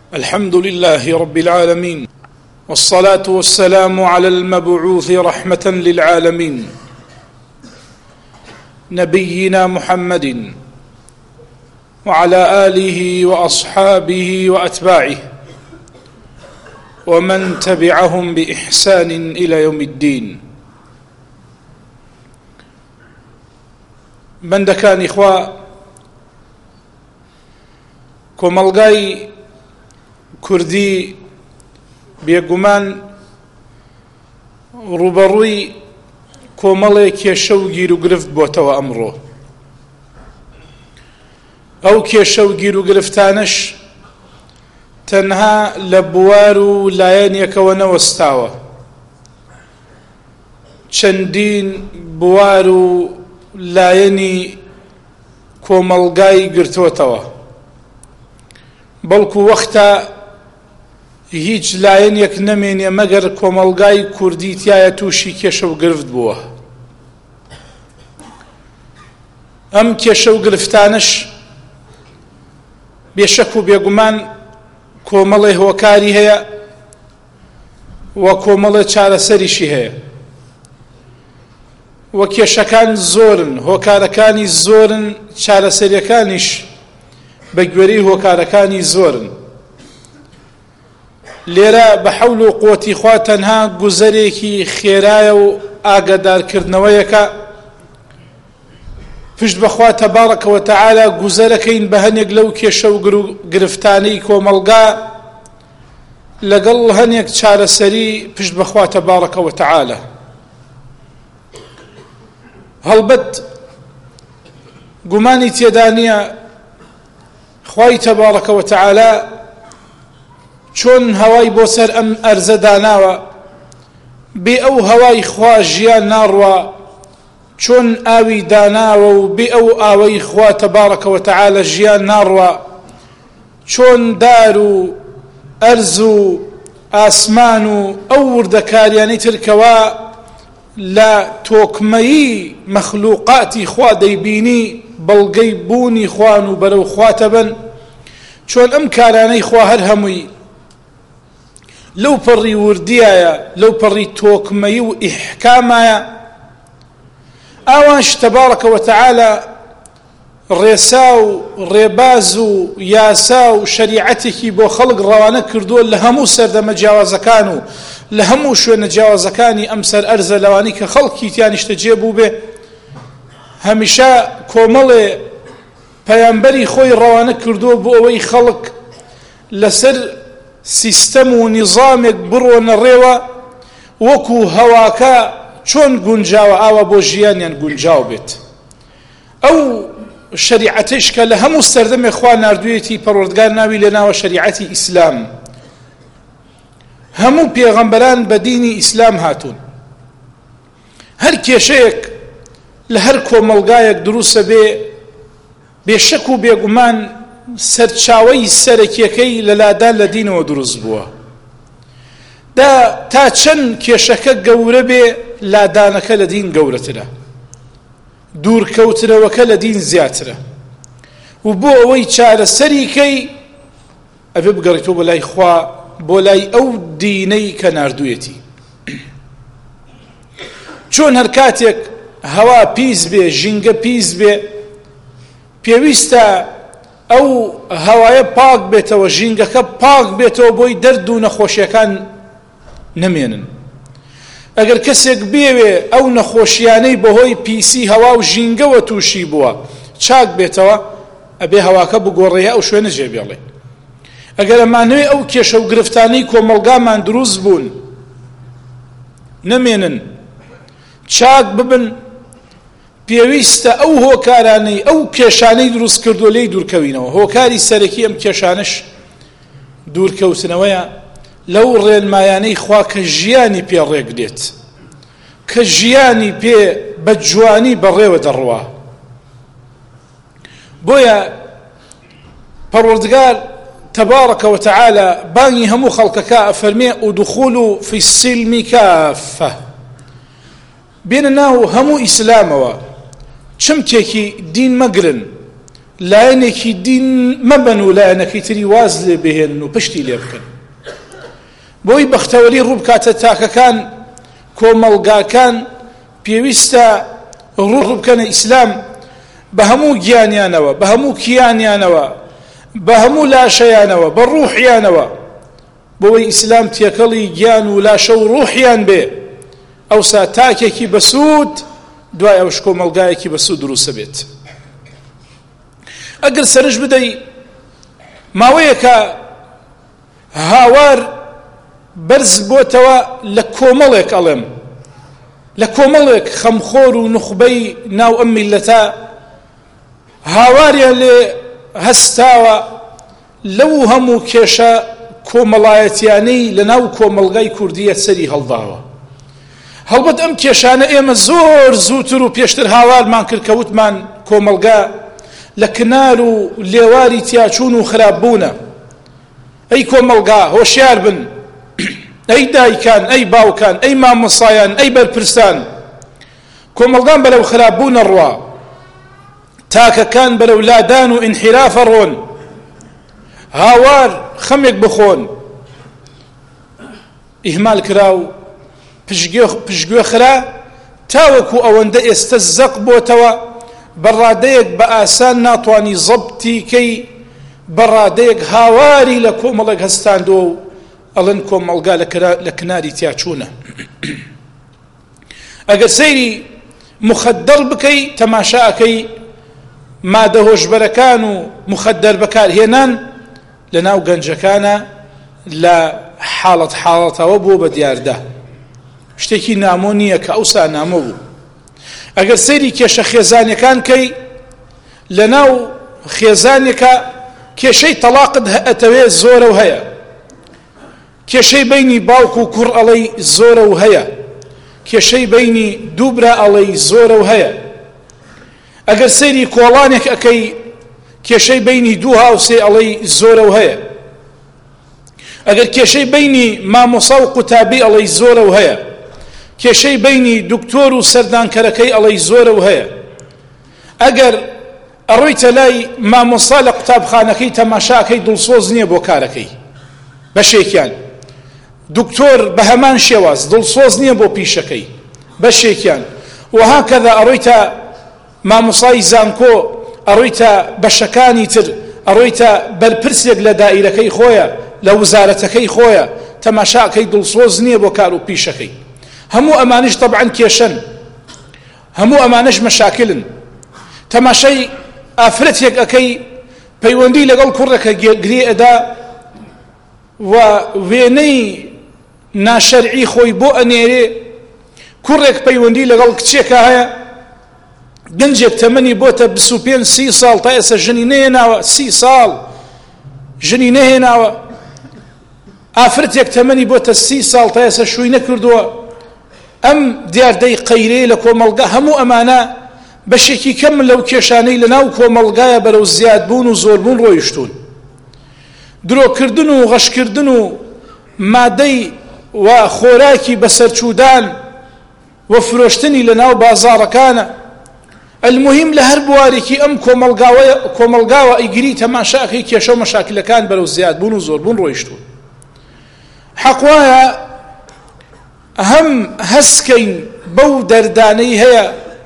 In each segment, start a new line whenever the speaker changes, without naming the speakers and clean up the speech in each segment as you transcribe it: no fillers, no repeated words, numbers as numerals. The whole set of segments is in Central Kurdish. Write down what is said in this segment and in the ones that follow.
الحمد لله رب العالمين، والصلاة والسلام على المبعوث رحمة للعالمين نبينا محمد وعلى آله وأصحابه وأتباعه ومن تبعهم بإحسان إلى يوم الدين. بندكان إخوة کۆمەڵگای کوردی بێگومان ڕوبەڕووی کۆمەڵێک کێشە و گیر و گرفت بۆتەوە ئەمڕۆ. ئەو کێشە و گیر و گرفتانش تەنها لە بوار و لایەنێکەوە نەوەستاوە، چەندین بوار و لایەنی کۆمەڵگای گرتوۆتەوە، بەڵکو وەختە هیچ لایەنێک نەمێنێ مەگەر کۆمەڵگای کوردی تایە تووشی کێشە و گرفت بووە. ئەم کێشە و گرفتانش بێشەک و بێگومان کۆمەڵێ هۆکاری هەیە و کۆمەڵێ چارەسەریشی هەیە، و کێشەکان زۆرن، هۆکارەکانی زۆرن، چارەسەریەکانیش بە گوێرەی هۆکارەکانی زۆرن. لێرە بە حەول و قووەتی خوا تەنها گوزەرێکی خێرایە و ئاگادارکردنەوەیەکە، پشت بەخوا تەبارەکە و تەعالە گوزەرەکەین بە هەنێک لەو کێشە و گرفتانەی کۆمەڵگا لەگەڵ هەنێک چارەسەری پشت بەخوا تەبارەکە و تەعالە. هەڵبەت گومانی تێدا نییە خوای تەبارەکە و تەعالە چۆن هەوای بۆ سەر ئەم ئەرزە داناوە، بێ ئەو هەوای خوا ژیان ناڕوا، چۆن ئاوی داناوە و بێ ئەو ئاوەی خوا تەبارەکە و تەعالە ژیان ناڕوا، چۆن دار و ئەرز و ئاسمان و ئەو وردەکاریانەی ترکەوە لە تۆکمەیی مەخلوقاتی خوا دەیبینی، بەڵگەی بوونی خوان و بەرەو خواتەبن، چۆن ئەم کارانەی خوا هەر هەمووی لەو پەڕی وردیایە، لەو پەڕی تۆکمەیی و ئیحکامایە، ئاوانش تەبارەکە و تەعالە ڕێسا و ڕێباز و یاسا و شەریعەتێکی بۆ خەڵک ڕەوانە کردووە لە هەموو سەردەمە جیاوازەکان و لە هەموو شوێنە جیاوازەکانی ئەم سەر ئەرزە لەوانی کە خەڵکی تیانیشتە جێبوو بێ. هەمیشە کۆمەڵێ پەیامبەری خۆی ڕەوانە کردووە بۆ ئەوەی خەڵک لەسەر سیستەم و نیزامێک بڕۆنە ڕێوە، وەکو هەواکە چۆن گونجاوە ئاوا بۆ ژیانیان گونجاو بێت. ئەو شەریعەتش کە لە هەموو سەردەمێ خوا ناردوویەتی پەروەردگار ناوی لێ ناوە شەریعەتی ئیسلام، هەموو پێغەمبەران بە دینی ئیسلام هاتوون. هەر کێشەیەک لە هەر کۆمەڵگایەک دروستە بێ، بێشەک و بێگومان سەرچاوەی سەرەکیەکەی لە لادان لە دینەوە دروست بووە. تا چەند کێشەکە گەورە بێ، لادانەکە لە دین گەورەترە، دوورکەوتنەوەکە لە دین زیاترە، و بۆ ئەوەی چارەسەریکەی ئەبێ بگەڕێتەوە بۆ لای خوا، بۆ لای ئەو دینەی کە ناردوویەتی. چۆن هەر کاتێک هەوا پیس بێ، ژینگە پیس بێ، پێویستە ئەو هەوایە پاک بێتەوە، ژینگەکە پاک بێتەوە بۆی دەرد و نەخۆشیەکان نەمێنن. ئەگەر کەسێک بێوێ ئەو نەخۆشیانەی بەهۆی پیسی هەوا و ژینگەوە تووشی بووە چاک بێتەوە، ئەبێ هەواکە بگۆڕێ ئەو شوێنە جێبێڵێ. ئەگەر ئەمانەوێ ئەو کێشە و گرفتانەی کۆمەڵگامان دروست بوون نەمێنن، چاک ببن، پێویستە ئەو هۆکارانەی ئەو کێشانەی دروست کردو لێی دوورکەوینەوە. هۆکاری سەرەکی ئەم کێشانش دوورکەوتنەوەیە لەو ڕێنمایانەی خوا کە ژیانی پێ ڕێک دێت، کە ژیانی پێ بە جوانی بەڕێوە دەڕوا. بۆیە پەروەردگار تەبارەکە و تەعالە بانگی هەموو خەڵکەکە ئەفەرمێ ئودخولوا فی السلم کافە، بێنە ناو هەموو ئیسلامەوە، چمکێکی دین مەگرن، لایەنێکی دین مەبەن و لایەنەکەی تری واز لێ بهێنن و پشتی لێ بکەن. بۆی بەختەوەری ڕوو بکاتە تاکەکان کۆمەڵگاکان پێویستە ڕوو بکەنە ئیسلام بە هەموو گیانیانەوە، بە هەموو کیانیانەوە، بە هەموو لاشەیانەوە، بە ڕوحیانەوە، بۆی ئیسلام تێکەڵی گیان و لاشە و ڕوحیان بێ. ئەوسا تاکێکی بەسوود دوای ئەوش کۆمەڵگایەکی بەسوود دروستە بێت. ئەگەر سەرش بدەی ماوەیەکە هاوار بەرز بۆتەوە لە کۆمەڵێک، ئەڵێم لە کۆمەڵێک خەمخۆر و نوخبەی ناو ئەم میلەتە هاواریان لێ هەستاوە لەو هەموو کێشە کۆمەڵایەتیانەی لە ناو کۆمەڵگای کوردیە سەری هەڵداوە. هەڵبەت ئەم کێشانە ئێمە زۆر زووتر و پێشتر هاوارمان کرد کە وتمان کۆمەڵگا لە کنار و لێواری تیاچوون و خراپبوونە. ئەی کۆمەڵگا هۆشیار بن، ئەی دایکان، ئەی باوکان، ئەی مامۆسایان، ئەی بەرپرسان، کۆمەڵگان بەرەو خراپبوونە ڕوا، تاکەکان بەرەو لادان و ئینحیرافە ڕۆن، هاوار خەمێک بخۆن، ئیهمال کرا و پشتگوێ خرا تاوەکو ئەوەندە ئێستا زەق بۆتەوە بەڕادەیەک بە ئاسان ناتوانی زەبتی کەی، بەڕادەیەک هاواری لە کۆمەڵێک هەستاندۆ و ئەڵێن کۆمەڵگا لە کناری تیاچوونە. ئەگەر سەیری مخەدەر بکەی تەماشاکەی مادە هۆشبەرەکان و مخەدەر بەکارهێنان لە ناو گەنجەکانە لە حاڵەتەوە بۆ بە دیاردا شتێکی نامۆ نییە کە ئەوسا نامۆ بوو. ئەگەر سەیری کێشە خێزانیەکان کەی لە ناو خێزانێکە کێشەی تەلاقت ئەتەوێ زۆرە و هەیە، کێشەی بینی باوک و کوڕ ئەڵەی زۆرە و هەیە، کێشەی بینی دووبرا ئەڵەی زۆرە و هەیە. ئەگەر سەیری کۆڵانێک ئەەکەی کێشەی بینی دوو هاوسێ ئەڵەی زۆرە و هەیە، ئەگەر کێشەی بینی مامۆسا و قوتابی ئەڵەی زۆرە و هەیە، کێشەی بینی دکتۆر و سەردانکەرەکەی ئەڵەی زۆرە و هەیە. ئەگەر ئەڕۆیتە لای مامۆسا لە قوتابخانەکەی تەماشاکەی دڵسۆز نییە بۆ کارەکەی بەشێکیان، دکتۆر بە هەمان شێواز دڵسۆز نییە بۆ پیشەکەی بەشێکیان، وهاکەذا ئەڕۆیتە مامۆسای زانکۆ، ئەڕۆیتە بەشەکانی تر، ئەڕۆیتە بەرپرسێک لە دائیرەکەی خۆیە، لە وزارەتەکەی خۆیە، تەماشاکەی دڵسۆز نییە بۆ کار و پیشەکەی. هەموو ئەمانش طبعاً کێشەن، هەموو ئەمانش مەشاکلن. تەماشای ئافرەتێک ئەەکەی پەیوەندی لەگەڵ کوڕێکە گرێ ئەدا و وێنەی ناشەرعی خۆی بۆ ئەنێرێ، کوڕێک پەیوەندی لەگەڵ کچێکە هەیە، گەنجێک تەمەنی بۆتە 25-30 ساڵ تا ئێستا ژنی نەهێناوە، 30 ساڵ ژنی نەهێناوە، ئافرەتێک تەمەنی بۆتە 30 ساڵ تا ئێستا شووی نەکردووە. ئەم دیاردەی قەیرەی لە کۆمەڵگا هەموو ئەمانە بەشێکی کەم لەو کێشانەی لە ناو کۆمەڵگایە بەرەو زیادبوون و زۆربوون ڕۆیشتون. درۆکردن و غەشکردن و مادەی و خۆراکی بەسەرچوودان و فرۆشتنی لە ناو بازاڕەکانە. المهم لە هەر بوارێکی ئەم کۆمەڵگاوە ئەیگری تەماشاکەی کێشە و مەشاکلەکان بەرەو زیادبوون و زۆربوون ڕۆیشتون. حەق وایە هەم هەستکەین بەو دەردانەی هەیە،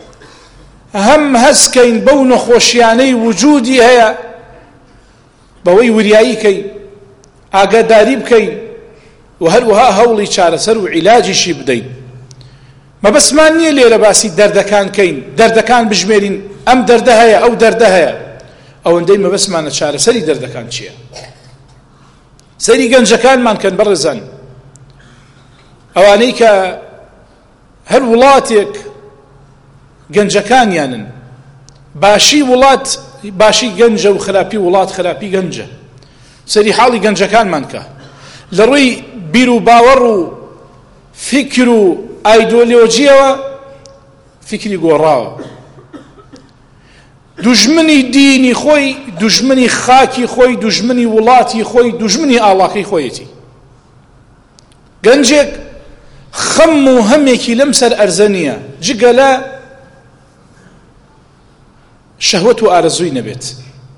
هەم هەستکەین بەو نەخۆشیانەی وجودی هەیە، بەوەی وریایی کەین، ئاگاداری بکەین و هەروەها هەوڵی چارەسەر و عیلاجیشی بدەین. مەبەسمان نییە لێرە باسی دەردەکان کەین، دەردەکان بژمێرین، ئەم دەردە هەیە، ئەو دەردە هەیە، ئەوەندەی مەبەسمانە چارەسەری دەردەکان چییە. سەیری گەنجەکانمان کەن بەڕێزان، ئەوانەی کە هەر وڵاتێک گەنجەکانیانن، باشی وڵات باشی گەنجە و خراپی وڵات خراپی گەنجە. سەری حاڵی گەنجەکانمان کە لە ڕووی بیر و باوەڕ و فکر و ئایدۆلۆجیەوە فکری گۆڕاوە، دوژمنی دینی خۆی، دوژمنی خاکی خۆی، دوژمنی وڵاتی خۆی، دوژمنی ئاڵاکەی خۆیەتی. گەنجێک خەم و هەمێکی لەم سەر ئەرزە نییە جگە لە شەهوەت و ئارەزووی نەبێت.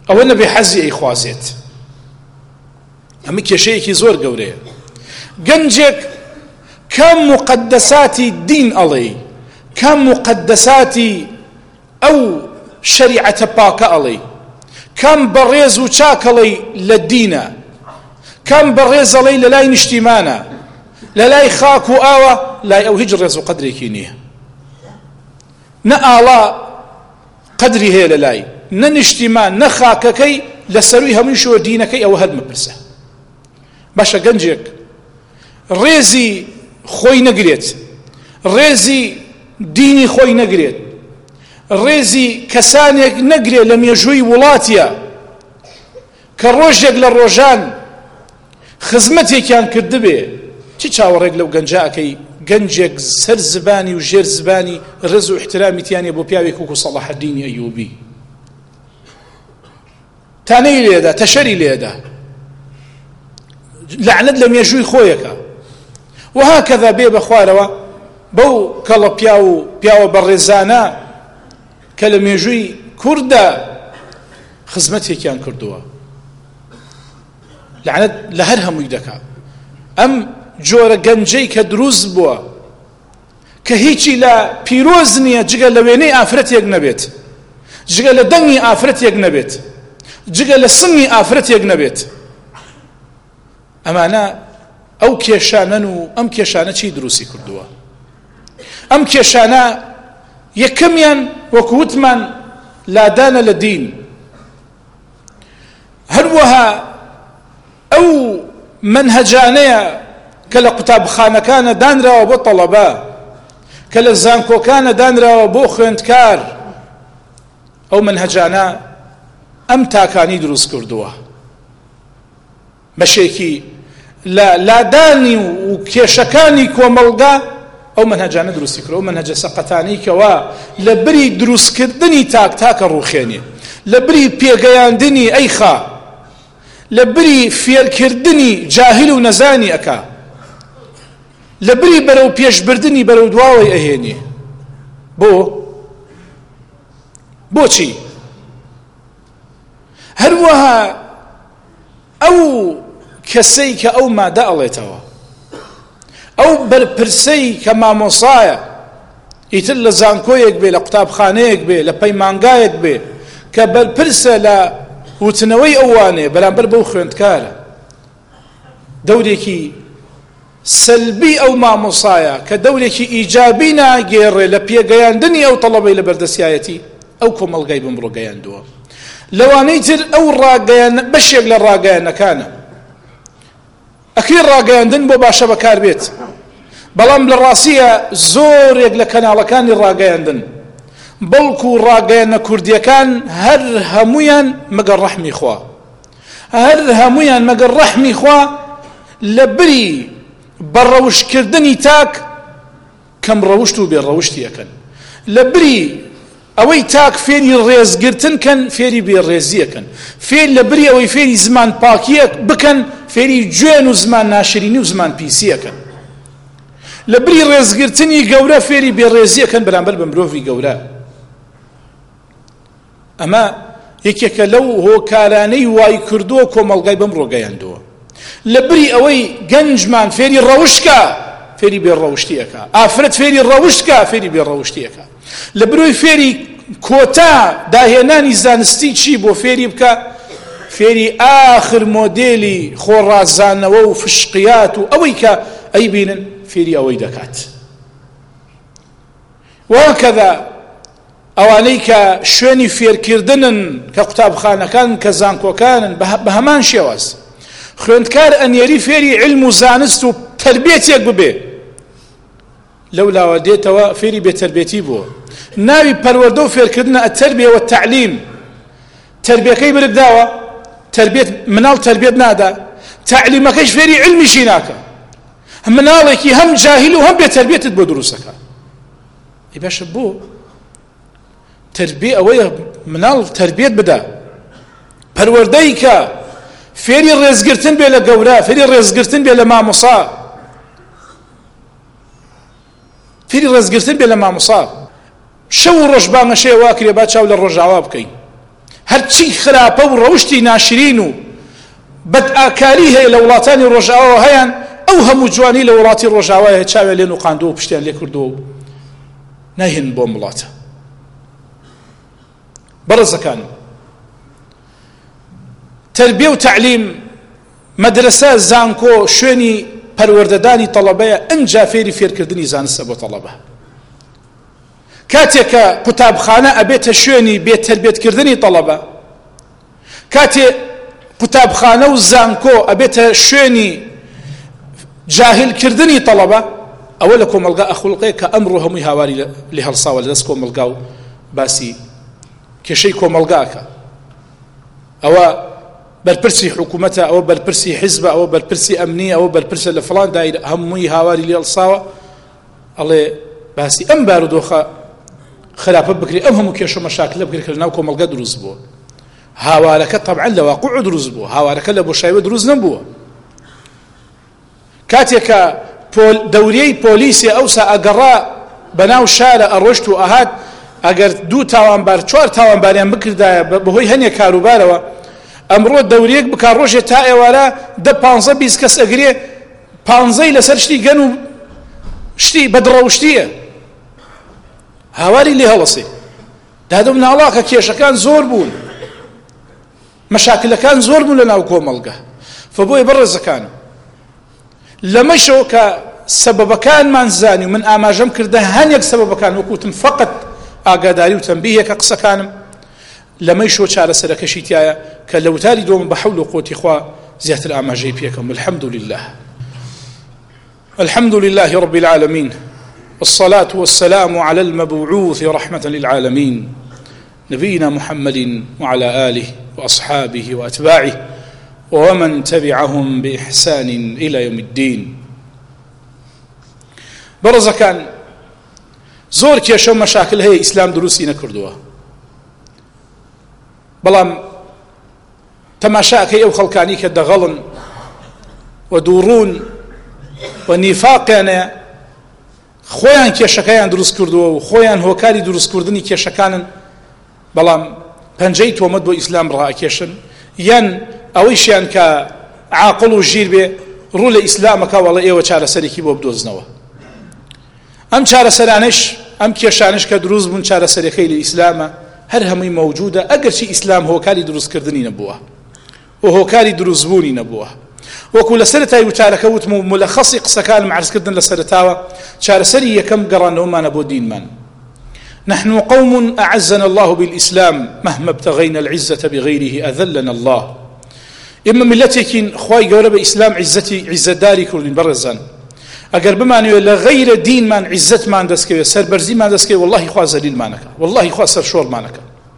ئەوە نەبێ حەزی ئەیخوازێت. ئەمە کێشەیەکی زۆر گەورەیە. گەنجێک کام مقدساتی دین ئەڵێ، کام مقدساتی ئەو شەریعەتە پاکە ئەڵێ، کام بەڕێز و چاکەڵێ لە دینە، کام بەڕێز ئەڵێ لە لای نیشتیمانە، لە لای خاک و ئاوە، لای ئەو هیچ ڕێز و قەدرێکی نییە. نە ئاڵا قەدری هەیە لە لای، نە نیشتیمان، نە خاکەکەی، لە سەروی هەموویشەوە دینەکەی ئەوە هەر مەپرسە. باشە گەنجێک ڕێزی خۆی نەگرێت، ڕێزی دینی خۆی نەگرێت، ڕێزی کەسانێک نەگرێت لە مێژووی وڵاتیە کە ڕۆژێک لە ڕۆژان خزمەتێکیان کردبێ، چی چاوەڕێک لەو گەنجاکەی گەنجێک سەر زبانی و ژێر زبانی ڕێز و احترامیتیانێ بۆ پیاوێک وەکو سەڵاح الدین ئەیوبی، تانەی لێدا، تەشەری لێدا، لعنت لە مێژووی خۆیەکە. وهكذا بێ بە خوارەوە بەو کەڵە پیاوە بەڕێزانە کە لە مێژووی کوردە خزمەتێکیان کردووە، لعنت لە هەر هەمووی دەکات. ئەم جۆرە گەنجەی کە دروست بووە کە هیچی لە پیرۆز نییە جگە لە وێنەی ئافرەتێک نەبێت، جگە لە دەنگی ئافرەتێک نەبێت، جگە لە سنگی ئافرەتێک نەبێت، ئەمانە ئەو کێشانەن و ئەم کێشانە چی دروستی کردووە؟ ئەم کێشانە یەکەمیان وەکووتمان لادانە لە دین، هەروەها ئەو منهەجانەیە کە لە قوتابخانەکانە دانراوە بۆ تەڵەبە، کە لە زانکۆکانە دانراوە بۆ خوێندکار، ئەو منهەجانە ئەم تاکانی دروست کردووە. بەشێکی لە لادانی و کێشەکانی کۆمەڵگا ئەو منهەجانە دروستی کرد، ئەو منهەجە سەقەتانەی کەوا لە بری دروستکردنی تاکە ڕوخێنێ، لە بری پێگەیاندنی ئەیخا، لە بری فێرکردنی جاهل و نەزانی ئەکا، لە بری بەرەو پێشبردنی بەرەو دواوەی ئەهێنێ. بۆچی؟ هەروەها ئەو کەسەی کە ئەو مادە ئەڵێتەوە، ئەو بەرپرسەی کە مامۆسایە، ئیتر لە زانکۆیەک بێ، لە قوتابخانەیەک بێ، لە پەیمانگایەک بێ، کە بەرپرسە لە وتنەوەی ئەوانێ بەرامبەر بەو خوێندکارە، دەورێکی سەلبی ئەو مامۆسایە کە دەورێکی ئیجابی ناگێڕێ لە پێگەیاندنی ئەو تەڵەبەی لە بەردەستایەتی، ئەو کۆمەڵگای بمڕۆ گەیاندووە. لەوانەی تر ئەو ڕاگەیان بەشێک لە ڕاگەیانەکانە، ئەکری ڕاگەیاندن بۆ باشە بەکار بێت، بەڵام لە ڕاستیە زۆرێک لە کەناڵەکانی ڕاگەیاندن بەڵکو ڕاگەیانە کوردیەکان هەر هەمویان مەگەر ڕەحمی خوا، هەر هەمویان مەگەر ڕەحمی خوا لە بری بەڕەوشکردنی تاک کەم ڕەوشت و بێڕەوشتی ئەکەن، لە بری ئەوەی تاک فێری ڕێزگرتن کەن، فێری بێڕێزیەکەن، فێر لە بری ئەوەی فێری زمان پاکیەک بکەن، فێری گوێن و زمان ناشرینی و زمان پیسیەکەن، لە بری ڕێزگرتنی گەورە فێری بێڕێزیەکەن بەرامبەر بە مرۆڤی گەورە. ئەمە یەکێکە لەو هۆکارانەی وای کردووە کۆمەڵگای بەم ڕۆگەیاندووە. لە بری ئەوەی گەنجمان فێری ڕەوشتکە، فێری بێڕەوشتیەکە، ئافرەت فێری ڕەوشتکە، فێری بێڕەوشتیەکە، لە بروی فێری کۆتا داهێنانی زانستی چی بۆ فێری بکە، فێری ئاخر مۆدێلی خۆڕازانەوە و فشقیات و ئەوەی کە ئەی بینن فێری ئەوەی دەکات. وهكذا ئەوانەی کە شوێنی فێرکردنن کە قوتابخانەکان کە زانکۆکانن بە هەمان شێواز خوێندکار ئەنێری فێری علم و زانست و تربێتێک ببێ، لەولاوە دێتەوە فێری بێتەربێتی بووە. ناوی پەروەردە و فێرکردنە ئەتەربیە وەتەعلیم، تربیەکەی برداوە، تربیت مناڵ تربیت نادا، تعلیمەکەش فێری علمیشی ناکە، مناڵێکی هەم جاهیل و هەم بێتەربێتت بۆ دروستەکە. ئی باشە بۆ تربیە ئەوەیە مناڵ تربیت بدە، پەروەردەی کە فێری ڕێزگرتن بێ لە گەورە، فێری ڕێزگرتن بێ لە مامۆسا، فێری ڕێزگرتن بێ لە مامۆسا. شەو و ڕۆژ بانگەشەیە واکرێ با چاو لە ڕۆژاوا بکەین، هەرچی خراپە و ڕەوشتی ناشرین و بەدئاکاری هەیە لە وڵاتانی ڕۆژاوە هەیەن ئەو هەموو جوانی لە وڵاتی ڕۆژاوایە چاوێ لێن و قاندووە و پشتیان لێ کردووە و ناهێن بۆ وڵاتە. بەڕێزەکانم، تربیە و تعلیم، مەدرسە، زانکۆ، شوێنی پەروەردەدانی تەڵەبەیە، ئەنجا فێری فێرکردنی زانستە بۆ تەڵەبە. کاتێک کە قوتابخانە ئەبێتە شوێنی بێتەربێتکردنی تەڵەبە، کاتێ قوتابخانە و زانکۆ ئەبێتە شوێنی جاهلکردنی تەڵەبە، ئەوە لە کۆمەلگا ئەخولقەیە کە ئەمڕۆ هەمووی هاواری لێ هەڵساوە لەدەست کۆمەلگا و باسی کێشەی کۆمەلگاکە. ئەوە بەرپرسی حکوومەتە، ئەوە بەرپرسی حیزبە، ئەوە بەرپرسی ئەمنی، ئەوە بەرپرسە لە فڵان دایرە، هەمووی هاواری لێ هەڵساوە. ئەڵێ باسی ئەم بارودۆخە خراپە بکرێ، ئەم هەموو کێشە مەشاکلە بکرێت کە لەناو کۆمەلگا دروست بووە. هاوارەکە طبعا لە واقع دروست بووە، هاوارەکە لە بۆشاییوە دروست نەبووە. کاتێکە دەوریەی پۆلیسی ئەوسا ئەگەڕا بەناو شارە ئەڕۆشت و ئەهات، ئەگەر 2 تاوانبار 4 تاوانباریان بکردایە بەهۆی هەنێک کاروبارەوە، ئەمڕۆ دەوریەک بکا ڕۆژێ تا ئێوارە 10-15-20 کەس ئەگرێ، 15 لەسەر شتی گەن و شتی بەدڕەوشتیە، هاواری لێ هەڵەسێ. دادە مناڵاکە کێشەکان زۆر بوون، مەشاکلەکان زۆر بوون لە ناو کۆمەلگا. فبۆیە بەڕێزەکانم، لەمەشەوە کە سەبەبەکانمان زانی و من ئاماژەم کردە هەنێک سەبەبەکان وەکوتم فقط ئاگاداری و تەنبیهێکە قسەکانم، لەمەیشەوە چارەسەرەکەشی تایە کە لە وتاری دۆم بە حەول و قوتی خوا زیاتر ئاماژەی پێکەم. الحمد لله، الحمد لله رب العالمين، والصلاة والسلام على المبعوث رحمة للعالمين نبينا محمد وعلى آله وأصحابه وأتباعه ومن تبعهم بإحسان إلى يوم الدين. بەڕێزەکان، زۆر کێشە و مەشاکل هەیە ئیسلام دروستی نەکردووە، بەڵام تەماشاکەی ئەو خەڵکانی کە دەغەڵن و دووڕوون و نیفاقیانە خۆیان کێشەکەیان دروست کردووە و خۆیان هۆکاری دروستکردنی کێشەکانن، بەڵام پەنجەی تۆمەت بۆ ئیسلام ڕائکێشن، یان ئەوەیشیان کە عاقڵ و ژیر بێ ڕوو لە ئیسلامەکە وەڵە ئێوە چارەسەرێکی بۆ بدۆزنەوە. ئەم چارەسەرانش، ئەم کێشانش کە دروست بوون چارەسەرەکەی لە ئیسلامە، هەر هەمووی مەوجودە، ئەگەرچی ئیسلام هۆکاری دروستکردنی نەبووە و هۆکاری دروستبوونی نەبووە. وەکو لە سەرەتای وتارەکە وتم و مولەخەسی قسەکانم عەرزکردن لە سەرەتاوە، چارەسەری یەکەم گەڕانەوەمانە بۆ دینمان. نحن قوم أعزنا الله بالإسلام مهما ابتغينا العزة بغيره أذلنا الله. إما ملتكين خواي قولة بإسلام عزة داري كردين برزان، أقر بمانيو لغير دين من عزت من دسكي سربرزي من دسكي والله خوا زليل مانك، والله خوا سرشور مانك.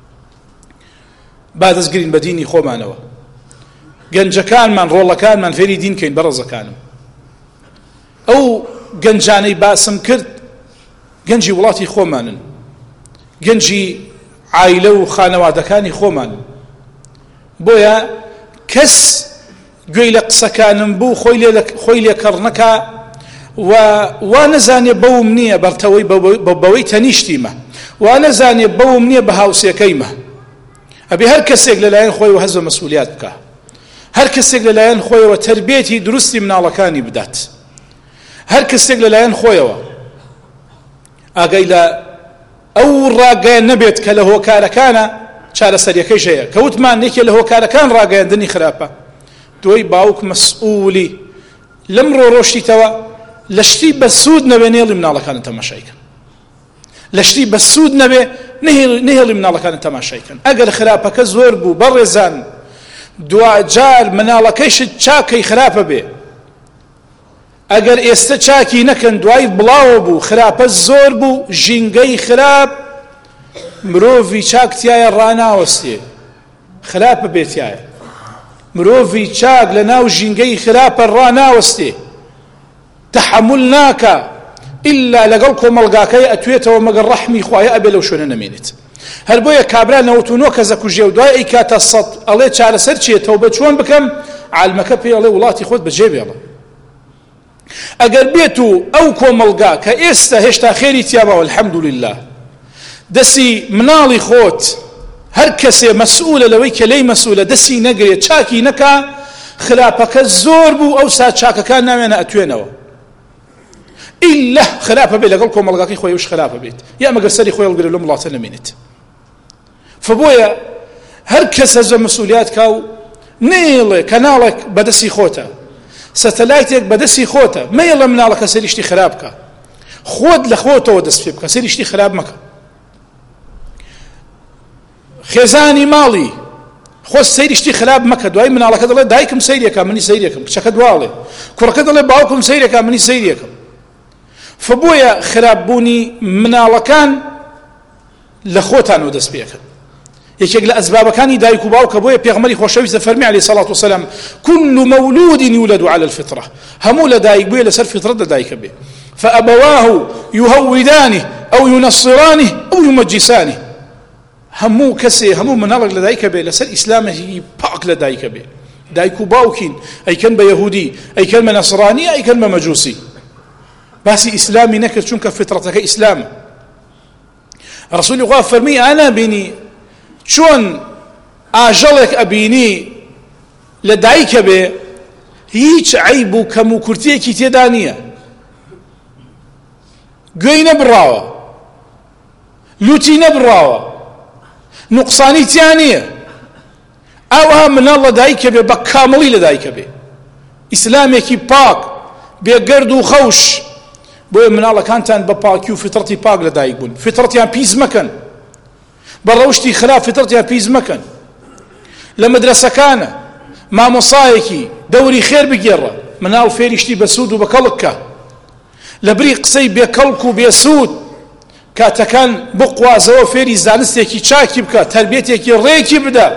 بعد از گرین بدینی خو مانەوە، گەنجەکان من ڕۆڵەکان من فێری دین کەین بەڕێزەکانم. ئەو گەنجانەی باسم کرد گەنجی وڵاتی خۆمانن، گەنجی عایلە و خانەوادەکانی خۆمانن. بۆیە کەس گوێی لە قسەکانم بوو خۆی لێکەڕ نەکا و نەزانێ بەوم نییە بەرتەوەی بەوەی تەنیشتیمە، و نەزانێ بەوم نییە بە هاوسێکەیمە. ئەبێ هەر کەسێک لەلایەن خۆی و هەز بە مەسئولیات بکە، هەر کەسێک لەلایەن خۆیەوە تربیەتی دروستی مناڵەکانی بدات، هەر کەسێک لەلایەن خۆیەوە ئاگای لە ئەو ڕاگەیان نەبێت کە لە هۆکارەکانە چارەسەریەکەی هەیە. کەوتمان یەکێ لە هۆکارەکان ڕاگەیاندنی خراپە. دوای باوک مەسئولی لەم ڕۆڕۆشتیتەوە لە شتی بە سوود نەبێ نێڵی مناڵەکانت تەماشایکەن، لە شتی بە سوود نەبێ نهێڵی مناڵەکانت تەماشایکەن. ئەگەر خراپەکە زۆر بوو بەڕێزان، دوجار مناڵەکەیشت چاکەی خراپە بێ، ئەگەر ئێستا چاکی نەکەن دوای بڵاوە بوو خراپە زۆر بوو، ژینگەی خراپ مرۆڤی چاکتیایە ڕاناوەستێ، خراپە بێتیایە مرۆڤی چاک لە ناو ژینگەی خراپە ڕاناوەستێ، تەحمل ناکە ئللا لەگەڵ کۆمەڵگاکەی ئەتوێتەوە مەگەر ڕەحمی خوایە ئەبێ لەو شوێنە نەمێنێت. هەر بۆیە کابرا 99 کەسە کوژێ و دوای ئەیکاتە 100 ئەڵێ چارەسەر چیەتەوە بە چۆن بکەم؟ عالمەکە پێی ئەڵێ وڵاتی خۆت بەجێ بێڵە. ئەگەر بێت و ئەو کۆمەڵگا کە ئێستا هێشتا خێری تیابەوە الحەمدولله دەستی مناڵی خۆت هەر کەسێ مەسئولە لەوەی کە لێی مەسئولە دەستی نەگرێت چاکی نەکا خراپەکە زۆر بوو ئەو سا چاکەکان ناوێنە ئەتوێنەوە ئیلا خراپە بێت لەگەڵ کۆمەڵگاکەی خۆی وش خراپە بێت یا مەگەر سەری خۆی هەڵگرێت لەم وڵاتە نەمێنێت فبۆیە هەر کەسە زە مەسئولیات کا و نێڵێ کەناڵێک بەدەستی خۆتە سەتەلایتێک بەدەستی خۆتە مەیڵە مناڵەکە سەری شتی خراپ بکە خۆت لە خۆتەوە دەست پێ بکە سەری شتی خراپ مەکە خێزانی ماڵی خۆ سەیریشتی خراپ مەکە دوای مناڵەکە دەڵێ دایکم سەیرێکە منی سەیرێکم کچەکە دواڵێ کوڕەکە دەڵێ باوکم سەیرێکە منی سەیرێکم فبۆیە خراپبوونی مناڵەکان لە خۆتانەوە دەست پێکەن یەکێک لە ئەسبابەکانی دایک و باوکە بۆیە پێغەمبەری خۆشەویستە فەرمی عەلەیهی سەڵات وسەلام كل مولود يولد على الفطرة هەموو لە دایک بووە لەسەر فطرەت دایکە بێ فأبواه يهودانه أو ينصرانه أو يمجسانه هەموو کەسێ هەموو مناڵێک لە دایکە بێ لەسەر ئیسلامێکی پاک لە دایکە بێ دایک و باوکین ئەیکەن بە یەهودی ئەیکەن بە نەسڕانی ئەیکەن بە مەجووسی باسی ئیسلامی نەکرد چونکە فطرەتەکە ئیسلامە ڕەسوولی خوا فەرمی ئانا بینی چۆن ئاژەڵێک ئەبینی لە دایکە بێ هیچ عیب و کەم و کورتیەکی تێدا نییە گوێی نەبڕاوە لوتی نەبڕاوە نقصانی تیان نییە ئەوها مناڵ لە دایکە بێ بە کامڵی لە دایکە بێ ئیسلامێکی پاک بێگەرد و خەوش بۆیە مناڵەکانتان بە پاکی و فطرەتی پاک لە دایک بوون فطرەتیان پیس مەکەن بە ڕەوشتی خراپ فطرەتیان پیس مەکەن لە مەدرسەکانە مامۆسایەکی دەوری خێر بگێڕە مناڵ فێری شتی بە سوود و بە کەڵکە لە بری قسەی بێکەڵک و بێسوود کاتەکان بقوازەوە فێری زانستێکی چاکی بکە تەربیەتێکی ڕێکی بدە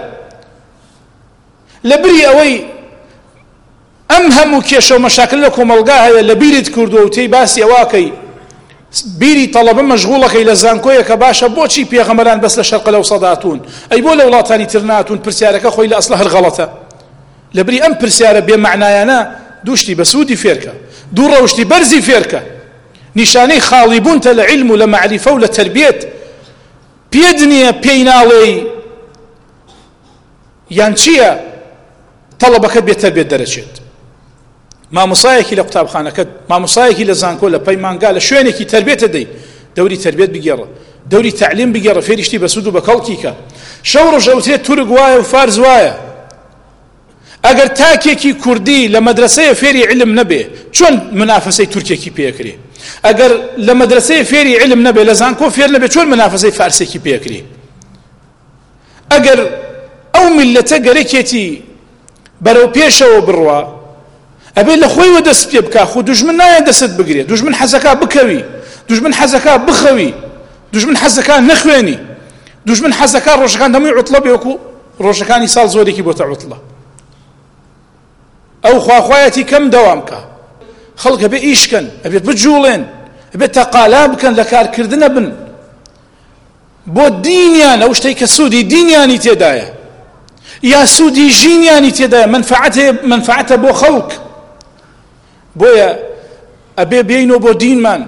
لە بری ئەوەی ئەم هەموو کێشە و مەشاکل لە کۆمەڵگا هەیە لە بیرت کردووە و تێی باسی ئەواکەی بیری تەڵەبە مەشغوڵەکەی لە زانکۆیەکە باشە بۆچی پێغەمبەران بەس لە شەرقە لەو سەداتون ئەی بۆ لە وڵاتانی تر ناتون پرسیارەکە خۆی لە ئەسڵە هەر غەڵەتە لە بری ئەم پرسیارە بێمەعنایانە دووشتی بە سوودی فێرکە دوو ڕەوشتی بەرزی فێرکە نیشانەی خاڵیبوونتە لە علم و لە معریفە و لە تەربیەت پێت نییە پێی ناڵێی یان چییە تەڵەبەکەت بێتەربیەت دەرەچێت مامۆسایەکی لە قوتابخانەکەت مامۆسایەکی لە زانکۆ لە پەیمانگا لە شوێنێکی تەربیەتە دەی دەوری تەربیەت بگێڕە دەوری تەعلیم بگێڕە فێریشتی بە سوود و بە کەڵکی کە شەو ڕۆژ ئەوترێت تورک وایە و فارز وایە ئەگەر تاکێکی کوردی لە مەدرسەیە فێری علم نەبێ چۆن منافەسەی تورکێکی پێکرێ ئەگەر لە مەدرسەیە فێری علم نەبێ لە زانکۆ فێر نەبێ چۆن منافەسەی فارسێکی پێکرێ ئەگەر ئەو میلەتە گەرەکێتی بەرەو پێشەوە بڕوا ئەبێ لە خۆیوە دەست پێ بکە خۆ دوژمن نایە دەست بگرێ دوژمن حەزەکە بکەوی دوژمن حەزەکە بخەوی دوژمن حەزەکە نەخوێنی دوژمن حەزەکە ڕۆژەکان دەمووی عوتڵە بێ وەکو ڕۆژەکانی ساڵ زۆرێکی بۆتە عوتڵە ئەو خواخوایەتی کەم دەوام کە خەڵک ئەبێ ئیشکەن ئەبێت بجوڵێن ئەبێت تەقالا بکەن لە کارکردنە بن بۆ دینیان ئەو شتەی کە سوودی دینیانی تێدایە یا سوودی ژینیانی تێدایە منفعەتە بۆ خەڵک بۆیە ئەبێ بێینەوە بۆ دینمان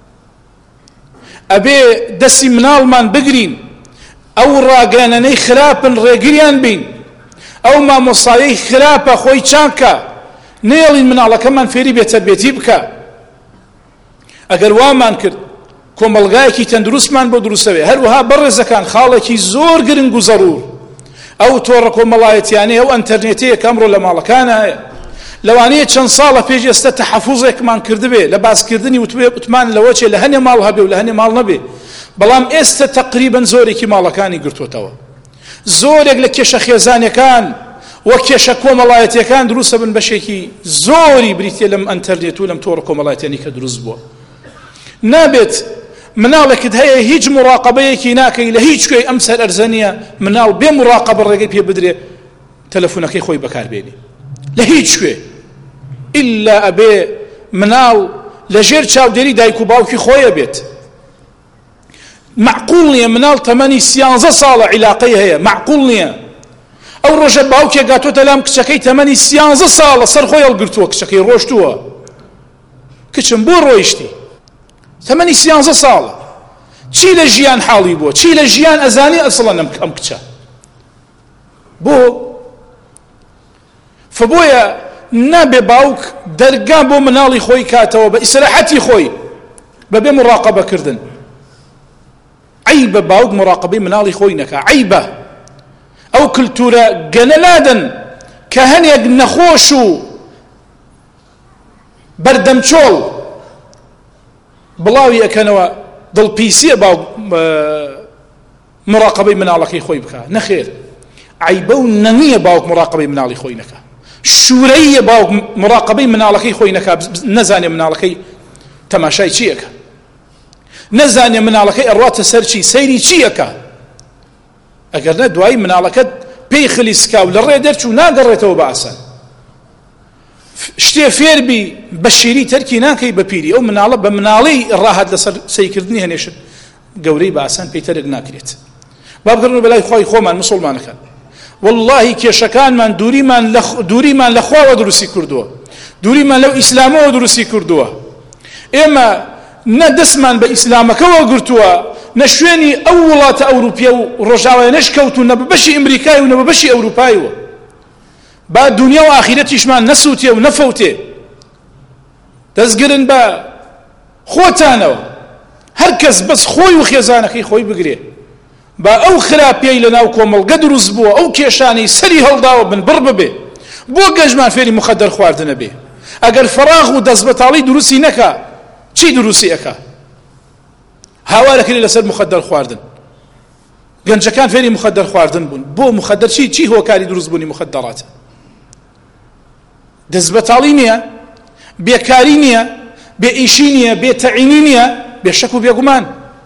ئەبێ دەستی مناڵمان بگرین ئەو ڕاگەنەنەی خراپن ڕێگریان بین ئەو مامۆسایەی خراپە خۆی چاکە نێڵین مناڵەکەمان فێری بێتەربێتی بکە ئەگەر وامان کرد کۆمەڵگایەکی تەندروستمان بۆ دروستەوێ هەروەها بەڕێزەکان خاڵێکی زۆر گرنگ و زەڕور ئەو تۆڕە کۆمەڵایەتیانەیە ئەو ئەنتەرنێتەیە کە ئەمڕۆ لە ماڵەکانە هەیە لەوانەیە چەند ساڵە پێش ئێستا تەحەفوزێکمان کردبێ لە باسکردنی وتمان لەوە چێ لە هەنێ ماڵ هەبێ و لە هەنێ ماڵ نەبێ بەڵام ئێستا تەقریبەن زۆرێکی ماڵەکانی گرتوتەوە زۆرێک لە کێشە خێزانەکان وە کێشە کۆمەڵایەتیەکان دروستە بن بەشێکی زۆری بریتێ لەم ئەنتەرنێت و لەم تۆڕە کۆمەڵایەتیانی کە دروست بووە نابێت مناڵێکت هەیە هیچ مراقبەیەکی ناکەی لە هیچ کوێی ئەم سەر ئەرزە نییە مناڵ بێ مراقبە ڕێگەی پێ بدرێ تەلەفۆنەکەی خۆی بەکاربێنی لە هیچ کوێ ئیلا ئەبێ مناڵ لەژێر چاودێری دایک و باوکی خۆیە بێت معقول نییە مناڵ تەمەنی 13 ساڵە عیلاقەی هەیە معقول نییە ئەو ڕۆژە باوکێ گاتۆتە لام کچەکەی تەمەنی 13 ساڵە سەر خۆی هەڵگرتووە کچەکەی ڕۆشتووە کچم بۆ ڕۆیشتی تەمەنی 13 ساڵە چی لە ژیان حاڵی بووە چی لە ژیان ئەزانی ئەسڵەن ئەم کچە بۆ فبۆیە نابێ باوک دەرگا بۆ مناڵی خۆی کاتەوە بە ئیسراحەتی خۆی بەبێ مراقەبەکردن. عیبە باوک مراقەبەی مناڵی خۆی نەکا، عیبە. ئەو کلتورە گەنە نادەن کە هەنێک نەخۆش و بەردەمچۆڵ بڵاوی ئەکەنەوە دڵپیسیە باوک مراقەبەی مناڵەکەی خۆی بکە. نەخێر، عیبە و نەنیە باوک مراقەبەی مناڵی خۆی نەکا. شوورەیە باوک مراقەبەی مناڵەکەی خۆی نەکا، نەزانێ مناڵەکەی تەماشای چیەکە، نەزانێ مناڵەکەی ئەڕواتە سەر چی، سەیری چیەکە. ئەگەر نە دوایی مناڵەکەت پێی خلیسکا و لە ڕێ دەرچوو ناگەڕێتەوە بە ئاسان. شتێ فێربی بە شیری تەرکی ناکەی بە پیری. ئەو مناڵە بە مناڵی ڕاهات لەسەر سەیکردنی هەنێشت گەورەی بە ئاسان پێی تەرک ناکرێت. بابگەڕن بەلای خۆی خۆمان مسڵمانەکان. واللهی کێشەکانمان دووریمان لە خواوە دروستی کردووە، دووریمان لەو ئیسلامەوە دروستی کردووە. ئێمە نە دەستمان بە ئیسلامەکەەوە گرتووە، نە شوێنی ئەو وڵاتە ئەوروپیە و ڕۆژاوای نەشکەوتو، نە بە بەشی ئەمریکای و نە بە بەشی ئەوروپایەوە. با دنیا و ئاخیرەتیشمان نەسووتێ و نەفەوتێ. دەستگرن بە خۆتانەوە، هەر کەس بەس خۆی و خێزانەکەی خۆی بگرێ. با ئەو خراپیەی لە ناو کۆمەڵگە دروست بووە، ئەو کێشانەی سەری هەڵداوە بن بڕ ببێ. بۆ گەژمان فێری مخەدەر خواردنە بێ. ئەگەر فەراغ و دەستبەتاڵی دروستی نەکا، چی دروستی ئەکا؟ هاوارەکەی لەسەر مخەدەر خواردن. گەنجەکان فێری مخەدەر خواردن بوون. بۆ مخەدەر چی هۆکاری دروست بوونی مخەدەرات؟ دەستبەتاڵی نییە، بێکاری نییە، بێئیشی نییە، بێتەعینی نییە، بێشەک و بێگومان.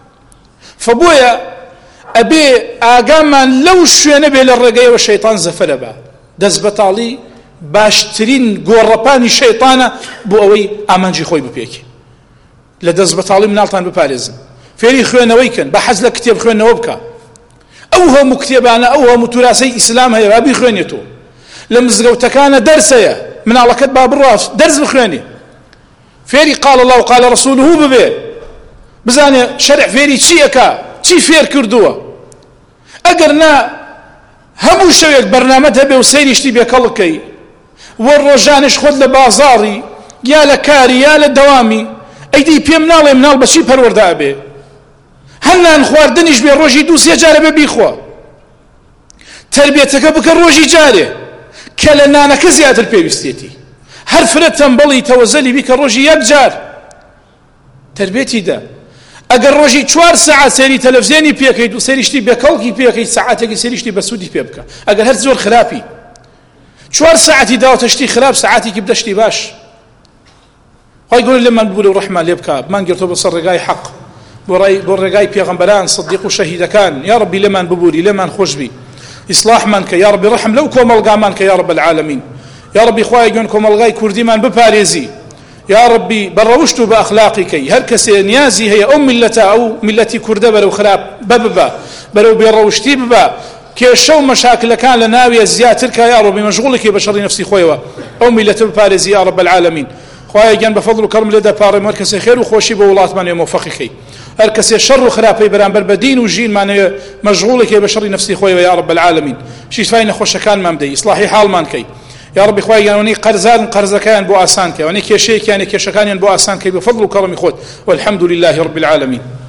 فبۆیە ئەبێ ئاگامان لەو شوێنە بێ لە ڕێگەیەوە شەیطان زەفەرە بە. دەستبەتاڵی باشترین گۆڕەپانی شەیطانە بۆ ئەوەی ئامانجی خۆی بپێکی. لە دەستبەتاڵی مناڵتان بپارێزن، فێری خوێنەوەی کەن، بە حەز لە کتێب خوێنەوە بکە. ئەو هەموو کتێبانە، ئەو هەموو توراسی ئیسلام هەیە، بابی خوێنێتەوە. لە مزگەوتەکانە دەرسەیە، مناڵەکەت با بڕاست دەرس بخوێنێ. فێری قال الله و قال رسوله ببێ، بزانێ شەرع فێری چیەکە، چی فێر کردووە. ئەگەر نا هەموو شەوێک بەرنامەت هەبێ و سەیریشتی بێکەڵکەی، وە ڕۆژانش خۆت لە بازاڕی یا لە کاری یا لە دەوامی، ئەیدی پێم ناڵێ مناڵ بەچی پەروەردا بێ. هەنان خواردنیش بێ ڕۆژی دوو سێ جارە بێ بیخوا. تربیەتەکە بکە ڕۆژی جارێ کە لە نانەکە زیاتر پێویستێتی. هەر فرە تەمبەڵی تەوەزەلی بیکە ڕۆژی یەک جار تربیەتی دا. ئەگەر ڕۆژی 4 ساعت سەیری تەلەڤیزیۆنی پێکەیت و سەیریشتی بێکەڵکی پێکەیت، ساعاتێکی سەیریشتی بەسوودی پێ بکە. ئەگەر هەر زۆر خراپی 4 ساعتی داوەتە شتی خراپ، ساعاتێکی بدەشتی باش. خۆی گەورە لێمان ببوورە و ڕەحمان لێ بکە، بمان گرتەوە بەسەر ڕێگای حەق، بۆ ڕێگای پێغەمبەران، سەدیق و شەهیدەکان. یا ربی لێمان ببووری، لێمان خۆشبی، ئیسلاحمان کە. یا ربی ڕەحم لەو کۆمەڵگامان کە. یا رب العالمین. یا ربی خوای گوێن کۆمەڵگای کوردیمان بپارێزی. یا ربی بەڕەوشت و بە ئەخلاقیکەی. هەر کەسێ نیازی هەیە ئەو میلەتە، ئەو میلەتی کوردە بەرەو خراپ ببە، بەرەو بێڕەوشتی ببە، کێشە و مەشاکلەکان لە ناویە زیاتر کە. یا ربی مەشغوڵێکی بە شەڕی نەفسی خۆیەوە ئەو میلەتە بپارێزی. یا رب العالمین. خوای گیان بە فەضل و کەرم لێ دەپاڕێم، هەر کەسێ خێر و خۆشی بە وڵاتمان مۆفەقیکەی، هەر کەسێ شەڕ و خراپەی بەرامبەر بە دین و ژینمانەیە مەشغوڵێکی بە شەڕی نەفسی خۆیەوە. یا رب العالمین. شیفای نەخۆشەکانمان بدەی، ئیسلاحی حاڵمان کەی. یا ربی خوای گیانەوەی قەرزان قەرزەکەیان بۆ ئاسان کەی، وانەی کێشەیەکیان کێشەکانیان بۆ ئاسان کەی بە فەضل و کەرەمی خۆت. والحمد لله رب العالمین.